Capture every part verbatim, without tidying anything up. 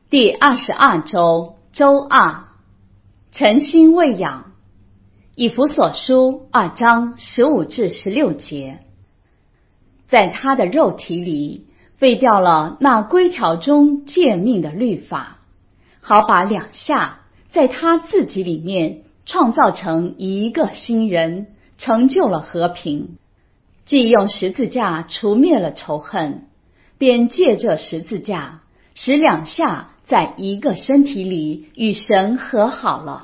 第二十二周周二，诚心喂养。以弗所书二章十五至十六节，在他的肉体里废掉了那规条中诫命的律法，好把两下在他自己里面创造成一个新人，成就了和平。既用十字架除灭了仇恨，便借着十字架使两下在一个身体里与神和好了。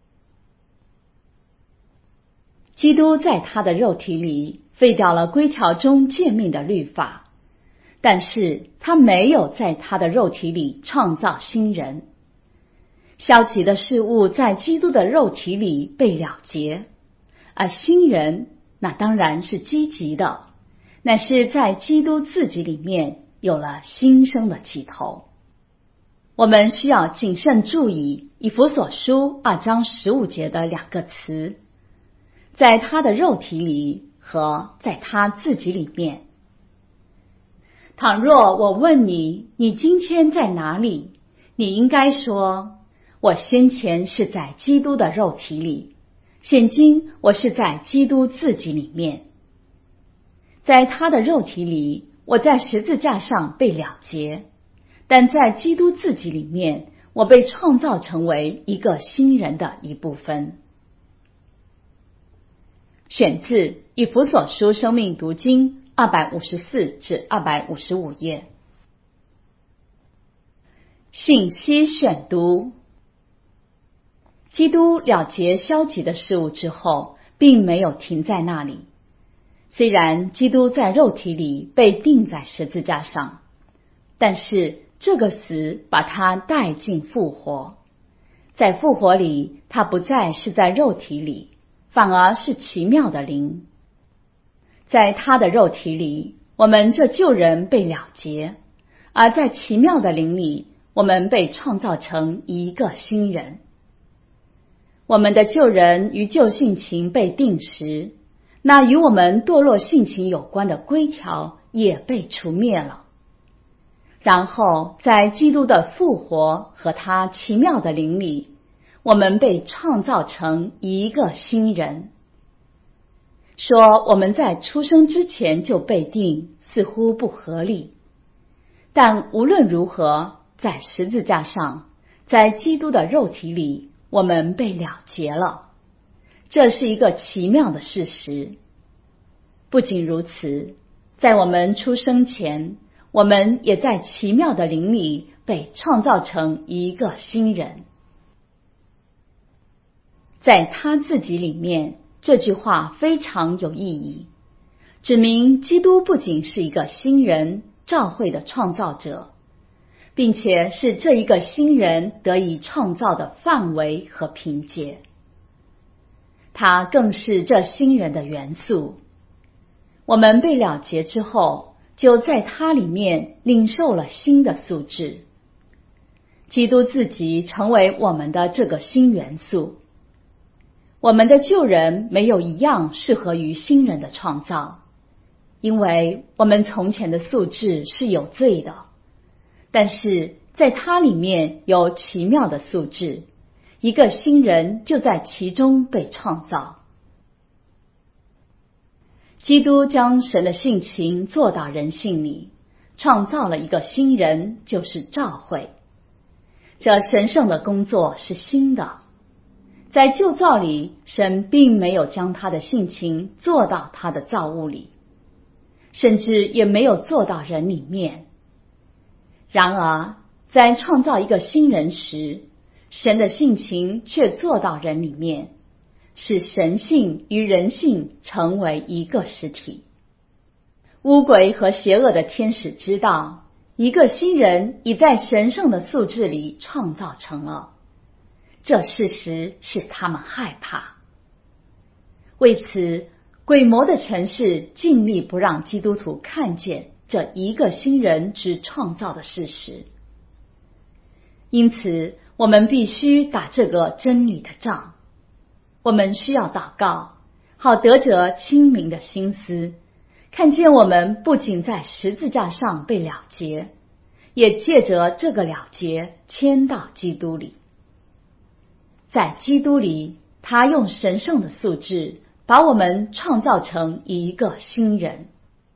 基督在他的肉体里废掉了规条中诫命的律法，但是他没有在他的肉体里创造新人。消极的事物在基督的肉体里被了结，而新人那当然是积极的，乃是在基督自己里面有了新生的起头。我们需要谨慎注意以弗所书二章十五节的两个词，在他的肉体里和在他自己里面。倘若我问你，你今天在哪里？你应该说，我先前是在基督的肉体里，现今我是在基督自己里面。在他的肉体里，我在十字架上被了结，但在基督自己里面，我被创造成为一个新人的一部分。选自以弗所书生命读经二百五十四至二百五十五页。信息选读。基督了结消极的事物之后，并没有停在那里。虽然基督在肉体里被钉在十字架上，但是这个死把他带进复活。在复活里，他不再是在肉体里，反而是奇妙的灵。在他的肉体里，我们这旧人被了结，而在奇妙的灵里，我们被创造成一个新人。我们的旧人与旧性情被定时，那与我们堕落性情有关的规条也被除灭了。然后在基督的复活和他奇妙的灵里，我们被创造成一个新人。说我们在出生之前就被定，似乎不合理。但无论如何，在十字架上，在基督的肉体里，我们被了结了。这是一个奇妙的事实。不仅如此，在我们出生前，我们也在奇妙的灵里被创造成一个新人。在他自己里面，这句话非常有意义，指明基督不仅是一个新人，召会的创造者，并且是这一个新人得以创造的范围和凭借。他更是这新人的元素。我们被了结之后，就在他里面领受了新的素质。基督自己成为我们的这个新元素。我们的旧人没有一样适合于新人的创造，因为我们从前的素质是有罪的，但是在他里面有奇妙的素质，一个新人就在其中被创造。基督将神的性情做到人性里，创造了一个新人，就是召会。这神圣的工作是新的。在旧造里，神并没有将他的性情做到他的造物里，甚至也没有做到人里面。然而，在创造一个新人时，神的性情却做到人里面，使神性与人性成为一个实体。污鬼和邪恶的天使知道，一个新人已在神圣的素质里创造成了。这事实使他们害怕。为此，鬼魔的权势尽力不让基督徒看见这一个新人之创造的事实。因此，我们必须打这个真理的仗。我们需要祷告，好得着清明的心思，看见我们不仅在十字架上被了结， 也借着这个了结迁到基督里。在基督里，他用神圣的素质把我们创造成一个新人。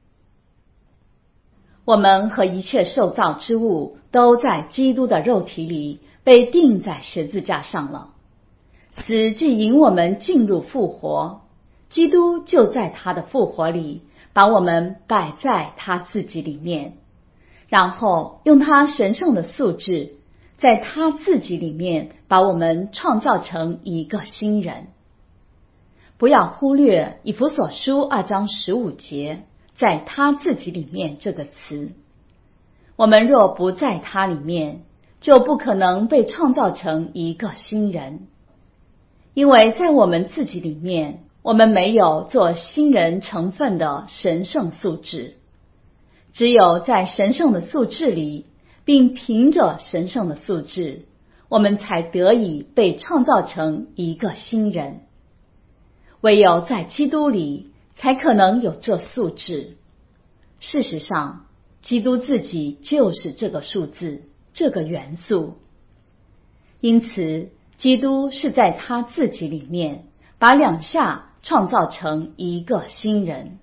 我们和一切受造之物都在基督的肉体里被钉在十字架上了。死既引我们进入复活，基督就在他的复活里把我们摆在他自己里面，然后用他神圣的素质在他自己里面把我们创造成一个新人。不要忽略以弗所书二章十五节在他自己里面这个词。我们若不在他里面，就不可能被创造成一个新人。因为在我们自己里面，我们没有做新人成分的神圣素质，只有在神圣的素质里，并凭着神圣的素质，我们才得以被创造成一个新人。唯有在基督里，才可能有这素质。事实上，基督自己就是这个数字，这个元素。因此，基督是在他自己里面把两下创造成一个新人。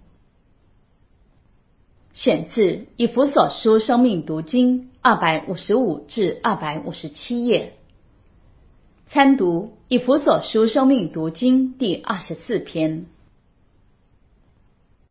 选自以弗所书生命读经二百五十五至二百五十七页。参读以弗所书生命读经第二十四篇。